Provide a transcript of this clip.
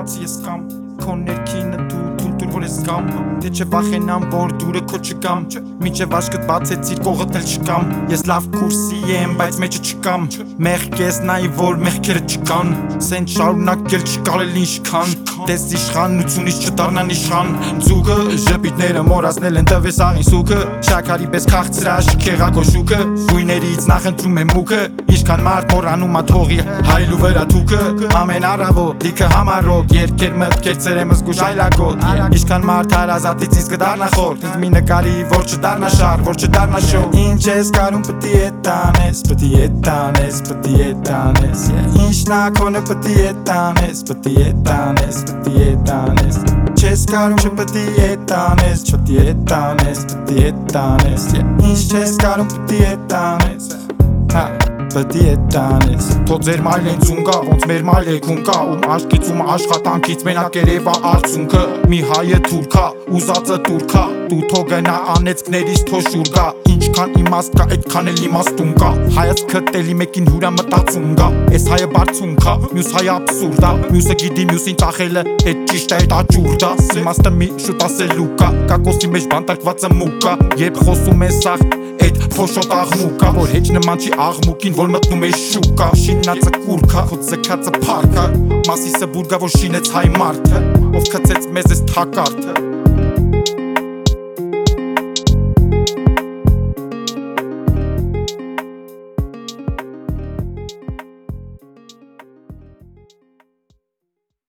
բացի ես կամ Քո ներքինը դու դուր որ ես կամ Դե չէ վախենամ որ դուրը քո չկամ Մինչև աշկդ բացեցիր կողդ էլ չկամ Ես լավ կուրսի եմ բայց մեջը չկամ Մեղք ես նայի որ մեղքերը չկան Սենց շարունակել չկարել ինչքան Դես իշխանությունից չդառնան իշխան Ձուկը ժպիտները մորացնել են տվես աղին սուկը Շաքարի պես քաղցրաշ քեղակո շուկը Գույներից նախընտրում եմ մուկը Ինչքան մարդ մորանում ա թողի հայլու վրա թուկը Ամեն առավոտ լիքը համարոտ Երկեր մտքեր ծերեմս գուշ այլակոտ Ինչքան մարդ հարազատից ինձ կդառնա խորտ Ինձ մի նկարի որ չդառնա շար որ չդառնա շոկ Ինչ ես կարում պտի է տանես Պտի է տանես Պտի է տանես Ինչն ակոնը պտի է տանես Պտի է տանես Պտի է տանես Չես կարում չպտի է տանես Չպտի է տանես Պտի է տանես Ինչ չես կարում պտի է տանես Պտի է տանես Թո ձեր մայլեն ծունկա ոնց մեր մայլեքուն կա Ում աշկից ում աշխատանքից մենակ երևա արցունքը Մի հայը թուրքա ուզածը տուրքա Դու թո գնա անեցքներից թո շուր գա Ինչքան իմաստ կա այդքան էլ իմաստուն կա Հայացքը տելի մեկին հուրա մտածում գա Էս հայը բարձուն կա մյուս հայը աբսուրդ ա Մյուսը գիտի մյուսին ծախելը էդ ճիշտ է էդ աճուրդ ա Իմաստը մի շուտ ասելու կա Կակոսի մեջ բանտարկվածը մուկ ա Երբ խոսում ես սաղ Էդ փոշոտ աղմուկա որ հեչ նման չի աղմուկին որ մտնում է շուկա Շինացը կուրքա խոտ զքացը փարքա Մասիսը բուրգա որ շինեց հայ մարդը Ով քցեց մեզ էս թակարդը